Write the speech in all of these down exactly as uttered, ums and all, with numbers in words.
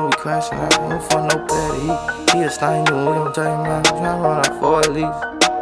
then we crashing out. He don't fuck no petty. He, he a stain, then we gon' take him out. Tryna run out four at least.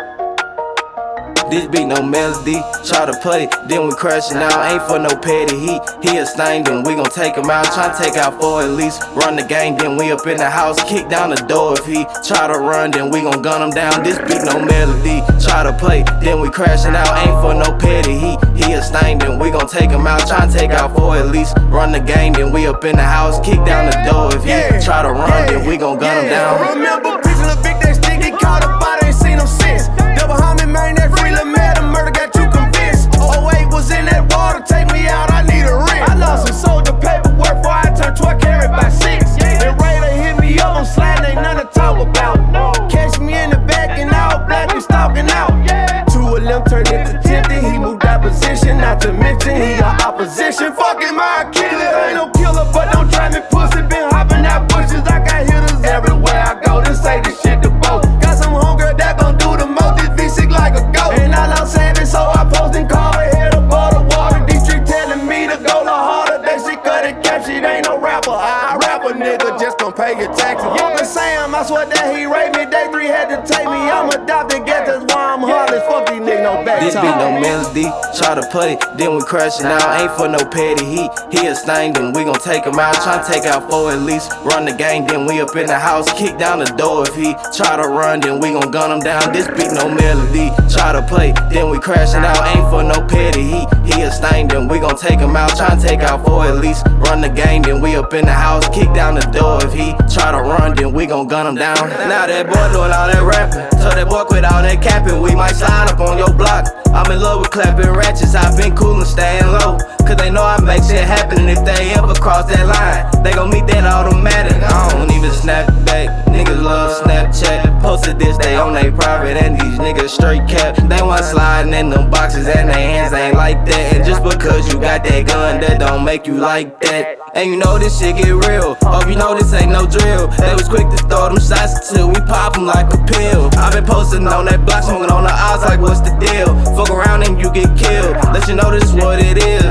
This beat no melody, try to play, then we crashing out. Ain't for no petty heat. He a stain, then we gon' take him out. Try to take out four at least. Run the game, then we up in the house. Kick down the door if he try to run, then we gon' gun him down. This beat no melody, try to play, then we crashing out. Ain't for no petty heat. He a stain, then we gon' take him out. Try to take out four at least. Run the game, then we up in the house. Kick down the door if he try to run, then we gon' gun him down. Remember preaching a big day stick, get caught up by, ain't seen him since. Double homie, man, that free little man, the murder got you convinced. oh eight was in that water, take me out, I need a rent. I lost some soldier paperwork before I turned twelve carried by six. The Raider hit me up, I'm sliding, ain't nothing to talk about. Catch me in the back and out, black and stalking out. Two of them turned into tempted, he moved out position, not to mention he got opposition. Fucking my killer, ain't no killer, but don't try me pussy. Been hopping out bushes, I got hitters everywhere I go. This say this shit the boat. Got some homegirl that gon' do the most, this V sick like a goat. And I love saving, so I post and call her head above the water. District telling me to go the harder. That shit cut it, cap shit ain't no rapper. I rap a nigga, just gon' pay your taxes. Uncle Sam, I swear that he raped me. Day three had to take me, I'm adopted, get that's why I'm heartless. Fuck these niggas, no back. This beat no melody, try to play, then we crashing out. Ain't for no petty heat. He a stain, then we gon' take him out. Try to take out four at least. Run the game, then we up in the house. Kick down the door if he try to run, then we gon' gun him down. This beat no melody, try to play, then we crashing out. Ain't for no petty heat. He a stain, then we gon' take him out. Try to take out four at least. Run the game, then we up in the house. Kick down the door if he try to run, then we gon' gun him down. Now that boy doing all that rapping, so that boy quit all that capping. We might slide up on your block. I'm in love with clapping ratchets. I've been cool and staying low, cause they know I make shit happen. And if they ever cross that line, they gon' meet that automatic. I don't even snap back. Niggas love Snapchat. Posted this, they on they private, and these niggas straight cap. They want sliding in them boxes and their hands ain't like that. And just because you got that gun, that don't make you like that. And you know this shit get real. Hope you know this ain't no drill. They was quick to throw them shots until we pop them like a pill. I been posting on that block, smoking on the odds like what's the deal? Fuck around and you get killed. Let you know this is what it is.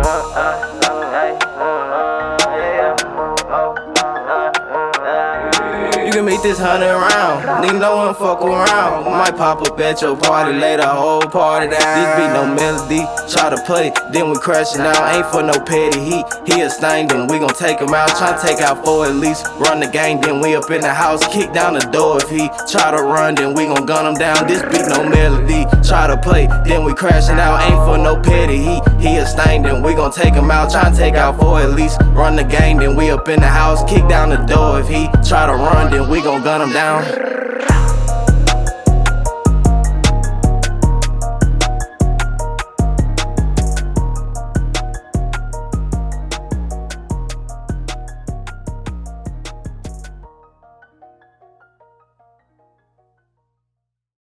You can meet this hundred round. Nigga, no one fuck around. Might pop up at your party, lay the whole party down. This beat no melody, try to play, then we crashing out. Ain't for no petty heat. He a stain, then we gon' take him out. Try to take out four at least. Run the game, then we up in the house. Kick down the door if he try to run, then we gon' gun him down. This beat no melody, try to play, then we crashing out. Ain't for no petty heat. He a stain, then we gon' take him out. Try to take out four at least. Run the game, then we up in the house. Kick down the door if he try to run, then we gon' gun him down.